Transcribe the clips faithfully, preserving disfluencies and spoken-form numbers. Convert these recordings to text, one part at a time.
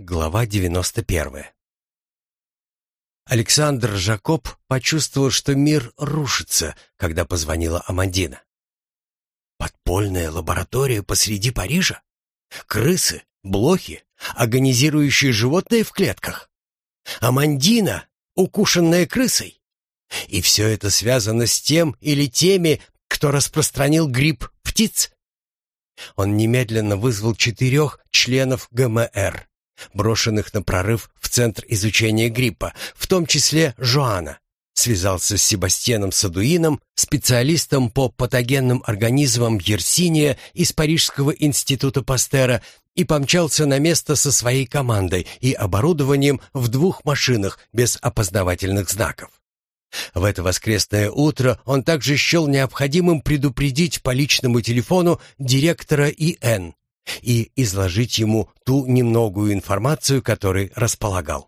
Глава девяносто первая. Александр Жакоб почувствовал, что мир рушится, когда позвонила Амандина. Подпольная лаборатория посреди Парижа? Крысы, блохи, агонизирующие животные в клетках? Амандина, укушенная крысой? И все это связано с тем или теми, кто распространил грипп птиц? Он немедленно вызвал четырех членов ГМР, брошенных на прорыв в Центр изучения гриппа, в том числе Жоана. Связался с Себастьяном Садуином, специалистом по патогенным организмам Yersinia из Парижского института Пастера, и помчался на место со своей командой и оборудованием в двух машинах без опознавательных знаков. В это воскресное утро он также счел необходимым предупредить по личному телефону директора ИН и изложить ему ту немногую информацию, которой располагал.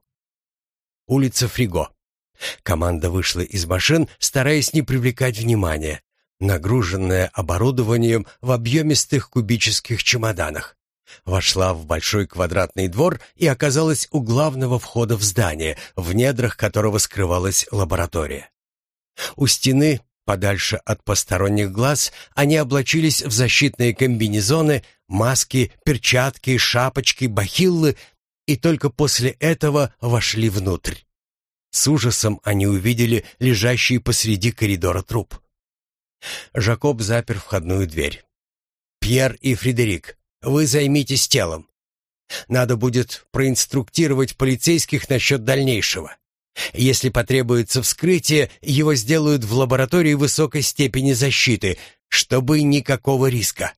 Улица Фриго. Команда вышла из машин, стараясь не привлекать внимания, нагруженная оборудованием в объемистых кубических чемоданах. Вошла в большой квадратный двор и оказалась у главного входа в здание, в недрах которого скрывалась лаборатория. У стены, подальше от посторонних глаз, они облачились в защитные комбинезоны, маски, перчатки, шапочки, бахиллы и только после этого вошли внутрь. С ужасом они увидели лежащий посреди коридора труп. Жакоб запер входную дверь. «Пьер и Фредерик, вы займитесь телом. Надо будет проинструктировать полицейских насчет дальнейшего. Если потребуется вскрытие, его сделают в лаборатории высокой степени защиты, чтобы никакого риска».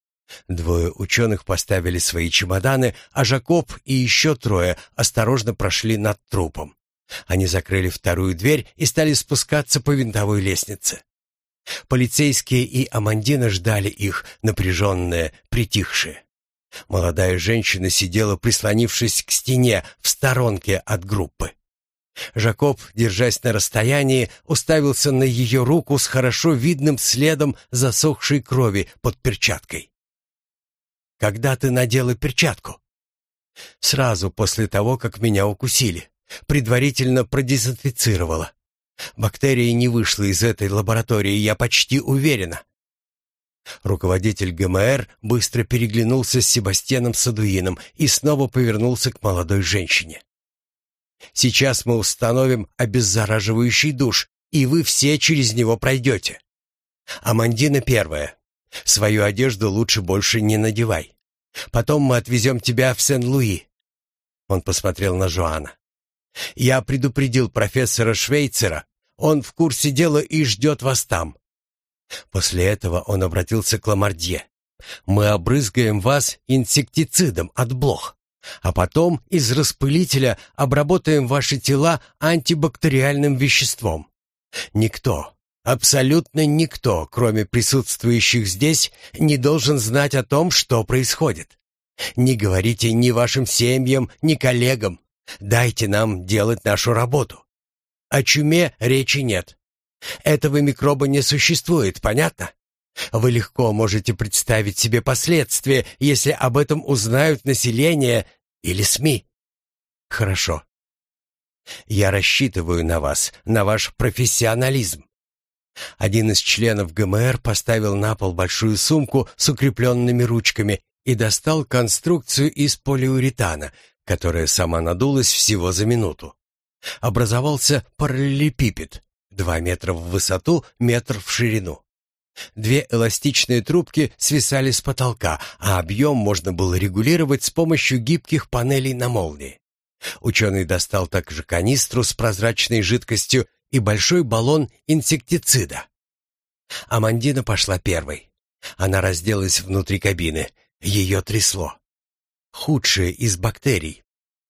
Двое ученых поставили свои чемоданы, а Жакоб и еще трое осторожно прошли над трупом. Они закрыли вторую дверь и стали спускаться по винтовой лестнице. Полицейские и Амандина ждали их, напряженные, притихшие. Молодая женщина сидела, прислонившись к стене, в сторонке от группы. Жакоб, держась на расстоянии, уставился на ее руку с хорошо видным следом засохшей крови под перчаткой. «Когда ты надела перчатку?» «Сразу после того, как меня укусили. Предварительно продезинфицировала. Бактерия не вышла из этой лаборатории, я почти уверена». Руководитель ГМР быстро переглянулся с Себастьяном Садуином и снова повернулся к молодой женщине. «Сейчас мы установим обеззараживающий душ, и вы все через него пройдете. Амандина первая. Свою одежду лучше больше не надевай. Потом мы отвезем тебя в Сен-Луи». Он посмотрел на Жоана. «Я предупредил профессора Швейцера. Он в курсе дела и ждет вас там». После этого он обратился к Ламардье. «Мы обрызгаем вас инсектицидом от блох, а потом из распылителя обработаем ваши тела антибактериальным веществом. Никто, абсолютно никто, кроме присутствующих здесь, не должен знать о том, что происходит. Не говорите ни вашим семьям, ни коллегам. Дайте нам делать нашу работу. О чуме речи нет. Этого микроба не существует, понятно? Вы легко можете представить себе последствия, если об этом узнают население или СМИ. Хорошо. Я рассчитываю на вас, на ваш профессионализм». Один из членов ГМР поставил на пол большую сумку с укрепленными ручками и достал конструкцию из полиуретана, которая сама надулась всего за минуту. Образовался параллелепипед, два метра в высоту, метр в ширину. Две эластичные трубки свисали с потолка, а объем можно было регулировать с помощью гибких панелей на молнии. Ученый достал также канистру с прозрачной жидкостью и большой баллон инсектицида. Амандина пошла первой. Она разделась внутри кабины. Ее трясло. Худшие из бактерий.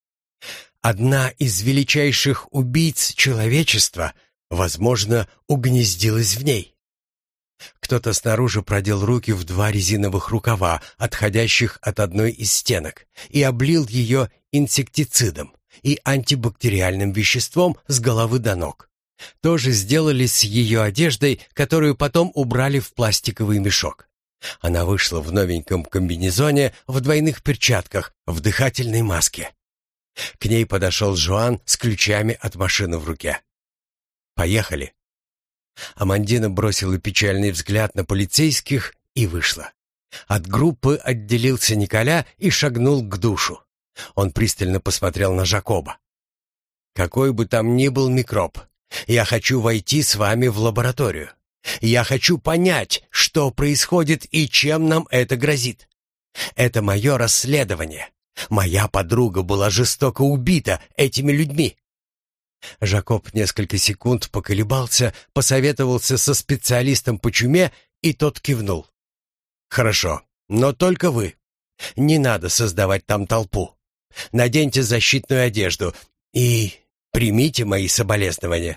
Одна из величайших убийц человечества, возможно, угнездилась в ней. Кто-то снаружи продел руки в два резиновых рукава, отходящих от одной из стенок, и облил ее инсектицидом и антибактериальным веществом с головы до ног. То же сделали с ее одеждой, которую потом убрали в пластиковый мешок. Она вышла в новеньком комбинезоне, в двойных перчатках, в дыхательной маске. К ней подошел Жуан с ключами от машины в руке. «Поехали». Амандина бросила печальный взгляд на полицейских и вышла. От группы отделился Николя и шагнул к душу. Он пристально посмотрел на Жакоба. «Какой бы там ни был микроб, я хочу войти с вами в лабораторию. Я хочу понять, что происходит и чем нам это грозит. Это мое расследование. Моя подруга была жестоко убита этими людьми». Жакоб несколько секунд поколебался, посоветовался со специалистом по чуме, и тот кивнул. «Хорошо, но только вы. Не надо создавать там толпу. Наденьте защитную одежду и примите мои соболезнования».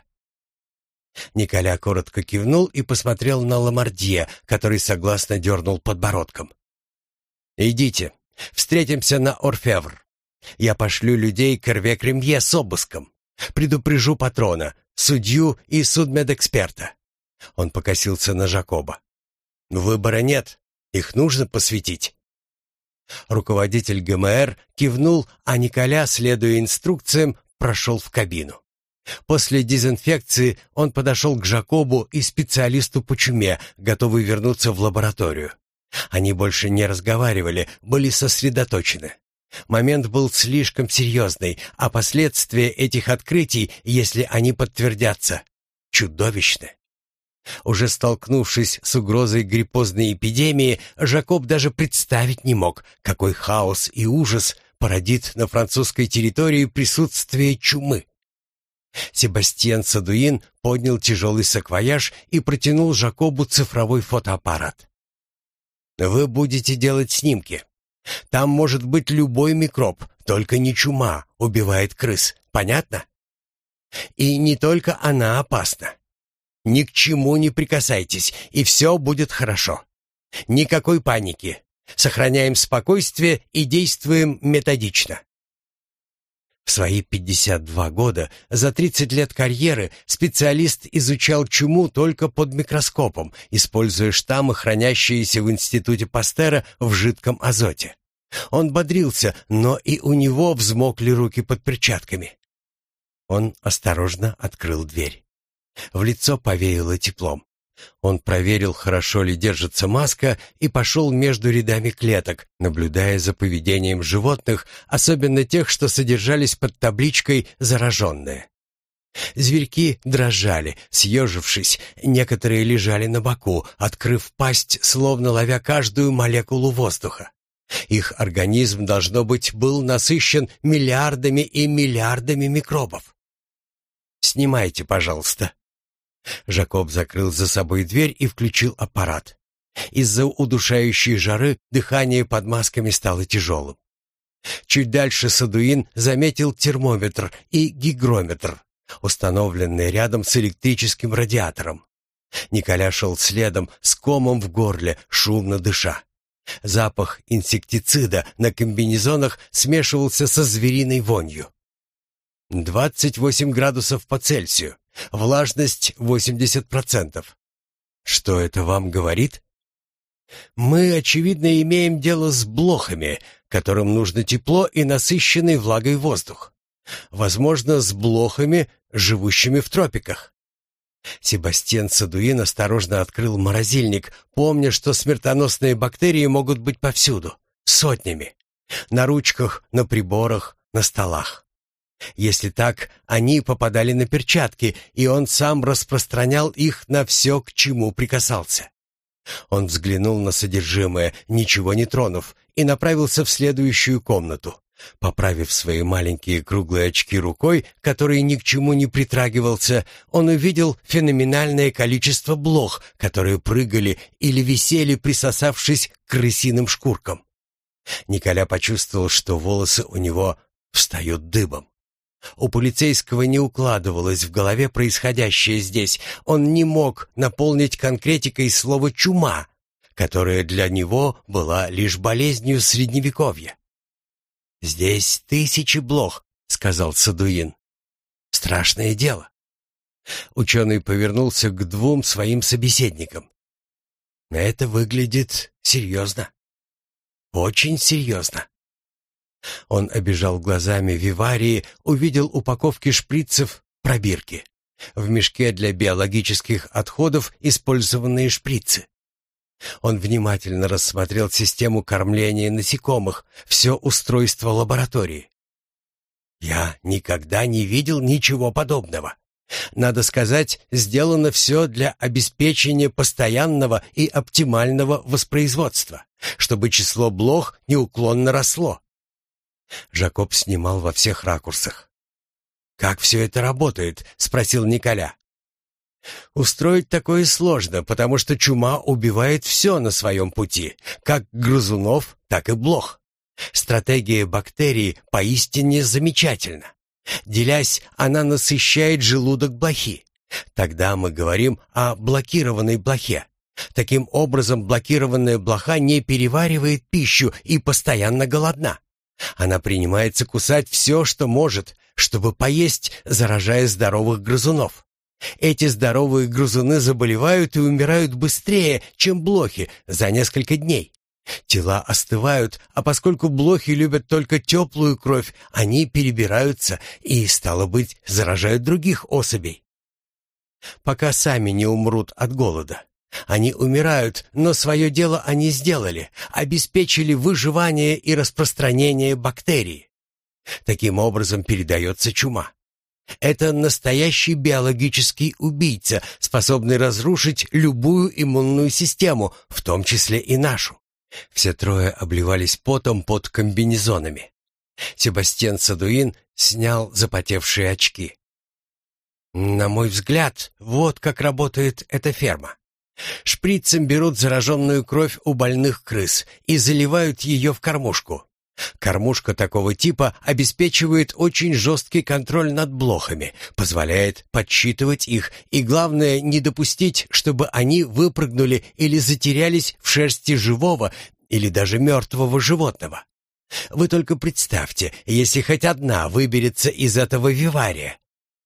Николя коротко кивнул и посмотрел на Ламардье, который согласно дернул подбородком. «Идите, встретимся на Орфевр. Я пошлю людей к Эрве-Кремье с обыском. Предупрежу патрона, судью и судмедэксперта». Он покосился на Жакоба. «Выбора нет, их нужно посвятить». Руководитель ГМР кивнул, а Николя, следуя инструкциям, прошел в кабину. После дезинфекции он подошел к Жакобу и специалисту по чуме, готовый вернуться в лабораторию. Они больше не разговаривали, были сосредоточены. Момент был слишком серьезный, а последствия этих открытий, если они подтвердятся, чудовищны. Уже столкнувшись с угрозой гриппозной эпидемии, Жакоб даже представить не мог, какой хаос и ужас породит на французской территории присутствие чумы. Себастьян Садуин поднял тяжелый саквояж и протянул Жакобу цифровой фотоаппарат. «Вы будете делать снимки. Там может быть любой микроб, только не чума убивает крыс. Понятно? И не только она опасна. Ни к чему не прикасайтесь, и все будет хорошо. Никакой паники. Сохраняем спокойствие и действуем методично». В свои пятьдесят два года, за тридцать лет карьеры, специалист изучал чуму только под микроскопом, используя штаммы, хранящиеся в институте Пастера в жидком азоте. Он бодрился, но и у него взмокли руки под перчатками. Он осторожно открыл дверь. В лицо повеяло теплом. Он проверил, хорошо ли держится маска, и пошел между рядами клеток, наблюдая за поведением животных, особенно тех, что содержались под табличкой «Зараженные». Зверьки дрожали, съежившись, некоторые лежали на боку, открыв пасть, словно ловя каждую молекулу воздуха. Их организм, должно быть, был насыщен миллиардами и миллиардами микробов. «Снимайте, пожалуйста». Жакоб закрыл за собой дверь и включил аппарат. Из-за удушающей жары дыхание под масками стало тяжелым. Чуть дальше Садуин заметил термометр и гигрометр, установленные рядом с электрическим радиатором. Николя шел следом, с комом в горле, шумно дыша. Запах инсектицида на комбинезонах смешивался со звериной вонью. двадцать восемь градусов по Цельсию. Влажность восемьдесят процентов. Что это вам говорит? Мы, очевидно, имеем дело с блохами, которым нужно тепло и насыщенный влагой воздух. Возможно, с блохами, живущими в тропиках. Себастьян Садуин осторожно открыл морозильник, помня, что смертоносные бактерии могут быть повсюду, сотнями. На ручках, на приборах, на столах. Если так, они попадали на перчатки, и он сам распространял их на все, к чему прикасался. Он взглянул на содержимое, ничего не тронув, и направился в следующую комнату. Поправив свои маленькие круглые очки рукой, который ни к чему не притрагивался, он увидел феноменальное количество блох, которые прыгали или висели, присосавшись к крысиным шкуркам. Николя почувствовал, что волосы у него встают дыбом. У полицейского не укладывалось в голове происходящее здесь. Он не мог наполнить конкретикой слово «чума», которое для него была лишь болезнью Средневековья. «Здесь тысячи блох», — сказал Садуин. «Страшное дело». Ученый повернулся к двум своим собеседникам. «Это выглядит серьезно. Очень серьезно». Он обежал глазами виварии, увидел упаковки шприцев, пробирки. В мешке для биологических отходов использованные шприцы. Он внимательно рассмотрел систему кормления насекомых, все устройство лаборатории. Я никогда не видел ничего подобного. Надо сказать, сделано все для обеспечения постоянного и оптимального воспроизводства, чтобы число блох неуклонно росло. Жакоб снимал во всех ракурсах. «Как все это работает?» — спросил Николя. «Устроить такое сложно, потому что чума убивает все на своем пути, как грызунов, так и блох. Стратегия бактерий поистине замечательна. Делясь, она насыщает желудок блохи. Тогда мы говорим о блокированной блохе. Таким образом, блокированная блоха не переваривает пищу и постоянно голодна. Она принимается кусать все, что может, чтобы поесть, заражая здоровых грызунов. Эти здоровые грызуны заболевают и умирают быстрее, чем блохи, за несколько дней. Тела остывают, а поскольку блохи любят только теплую кровь, они перебираются и, стало быть, заражают других особей. Пока сами не умрут от голода. Они умирают, но свое дело они сделали, обеспечили выживание и распространение бактерий. Таким образом передается чума. Это настоящий биологический убийца, способный разрушить любую иммунную систему, в том числе и нашу. Все трое обливались потом под комбинезонами. Себастьян Садуин снял запотевшие очки. «На мой взгляд, вот как работает эта ферма. Шприцем берут зараженную кровь у больных крыс и заливают ее в кормушку. Кормушка такого типа обеспечивает очень жесткий контроль над блохами, позволяет подсчитывать их и, главное, не допустить, чтобы они выпрыгнули или затерялись в шерсти живого или даже мертвого животного. Вы только представьте, если хоть одна выберется из этого вивария.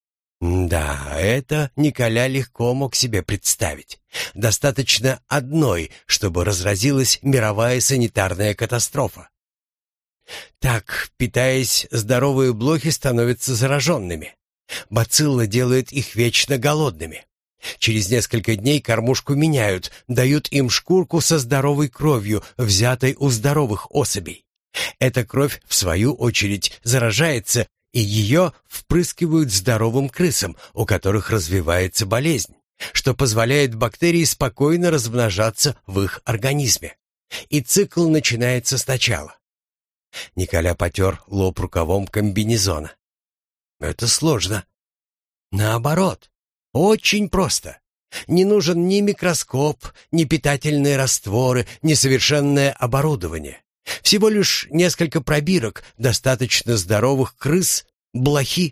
Да, это Николя легко мог себе представить. Достаточно одной, чтобы разразилась мировая санитарная катастрофа. Так, питаясь, здоровые блохи становятся зараженными. Бацилла делает их вечно голодными. Через несколько дней кормушку меняют, дают им шкурку со здоровой кровью, взятой у здоровых особей. Эта кровь, в свою очередь, заражается, и ее впрыскивают здоровым крысам, у которых развивается болезнь, что позволяет бактерии спокойно размножаться в их организме. И цикл начинается сначала. Николя потер лоб рукавом комбинезона. Это сложно. Наоборот, очень просто. Не нужен ни микроскоп, ни питательные растворы, ни совершенное оборудование. Всего лишь несколько пробирок, достаточно здоровых крыс, блохи.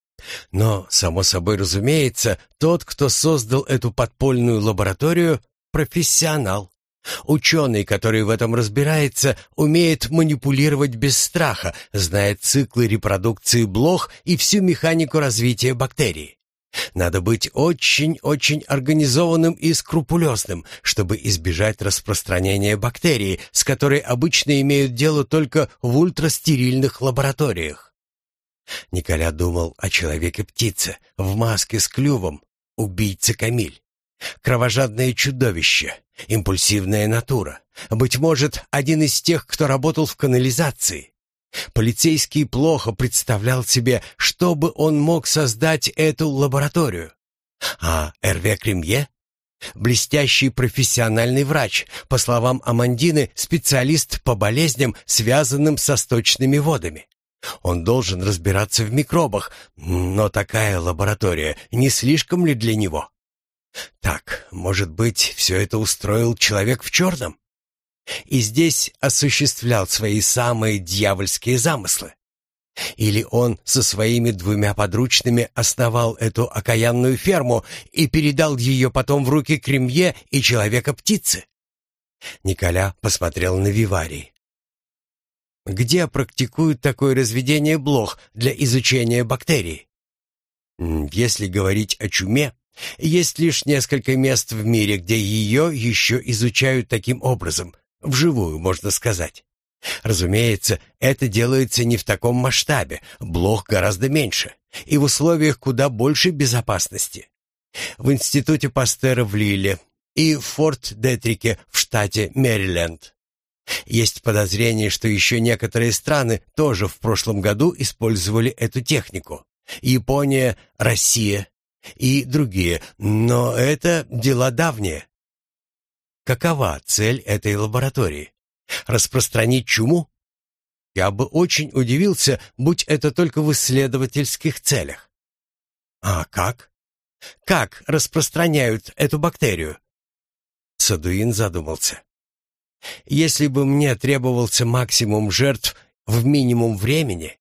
Но, само собой разумеется, тот, кто создал эту подпольную лабораторию, профессионал. Ученый, который в этом разбирается, умеет манипулировать без страха, знает циклы репродукции блох и всю механику развития бактерий. Надо быть очень-очень организованным и скрупулезным, чтобы избежать распространения бактерии, с которой обычно имеют дело только в ультрастерильных лабораториях. Николя думал о человеке-птице в маске с клювом, убийце Камиль. Кровожадное чудовище, импульсивная натура. Быть может, один из тех, кто работал в канализации. Полицейский плохо представлял себе, что бы он мог создать эту лабораторию. А Эрве Кремье? Блестящий профессиональный врач, по словам Амандины, специалист по болезням, связанным со сточными водами. Он должен разбираться в микробах, но такая лаборатория не слишком ли для него? Так, может быть, все это устроил человек в черном? И здесь осуществлял свои самые дьявольские замыслы? Или он со своими двумя подручными основал эту окаянную ферму и передал ее потом в руки Кремье и Человека-птицы? Николя посмотрел на виварий. Где практикуют такое разведение блох для изучения бактерий? Если говорить о чуме, есть лишь несколько мест в мире, где ее еще изучают таким образом, вживую, можно сказать. Разумеется, это делается не в таком масштабе, блох гораздо меньше, и в условиях куда большей безопасности. В институте Пастера в Лилле и в Форт-Детрике в штате Мэриленд. Есть подозрение, что еще некоторые страны тоже в прошлом году использовали эту технику. Япония, Россия и другие, но это дела давние. Какова цель этой лаборатории? Распространить чуму? Я бы очень удивился, будь это только в исследовательских целях. А как? Как распространяют эту бактерию? Садуин задумался. Если бы мне требовался максимум жертв в минимум времени,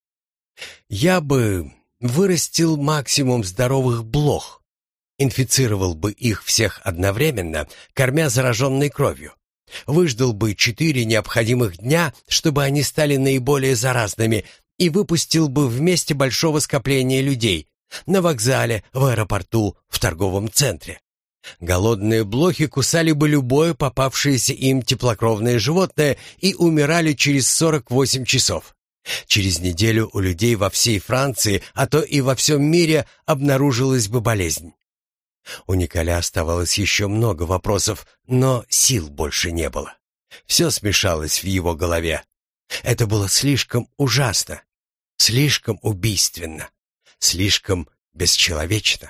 я бы вырастил максимум здоровых блох, инфицировал бы их всех одновременно, кормя зараженной кровью, выждал бы четыре необходимых дня, чтобы они стали наиболее заразными, и выпустил бы в месте большого скопления людей на вокзале, в аэропорту, в торговом центре. Голодные блохи кусали бы любое попавшееся им теплокровное животное и умирали через сорок восемь часов. Через неделю у людей во всей Франции, а то и во всем мире обнаружилась бы болезнь. У Николя оставалось еще много вопросов, но сил больше не было. Все смешалось в его голове. Это было слишком ужасно, слишком убийственно, слишком бесчеловечно.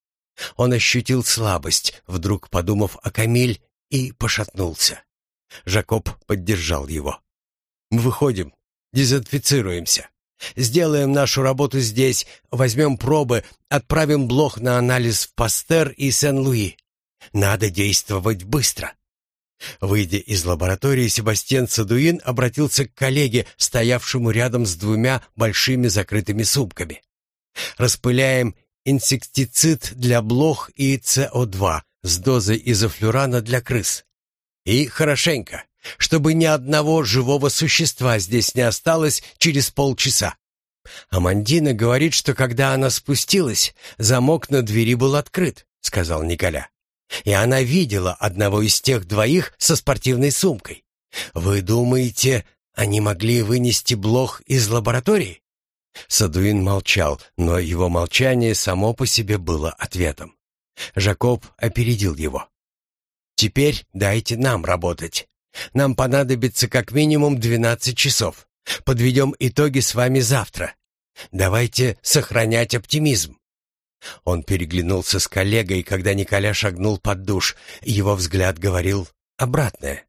Он ощутил слабость, вдруг подумав о Камиль, и пошатнулся. Жакоб поддержал его. «Мы выходим, дезинфицируемся. Сделаем нашу работу здесь, возьмем пробы, отправим блох на анализ в Пастер и Сен-Луи. Надо действовать быстро». Выйдя из лаборатории, Себастьян Садуин обратился к коллеге, стоявшему рядом с двумя большими закрытыми сумками. «Распыляем инсектицид для блох и С О два с дозой изофлюрана для крыс. И хорошенько, чтобы ни одного живого существа здесь не осталось через полчаса. Амандина говорит, что когда она спустилась, замок на двери был открыт», — сказал Николя. «И она видела одного из тех двоих со спортивной сумкой. Вы думаете, они могли вынести блох из лаборатории?» Садуин молчал, но его молчание само по себе было ответом. Жакоб опередил его. «Теперь дайте нам работать. Нам понадобится как минимум двенадцать часов. Подведем итоги с вами завтра. Давайте сохранять оптимизм». Он переглянулся с коллегой, когда Николя шагнул под душ. Его взгляд говорил обратное.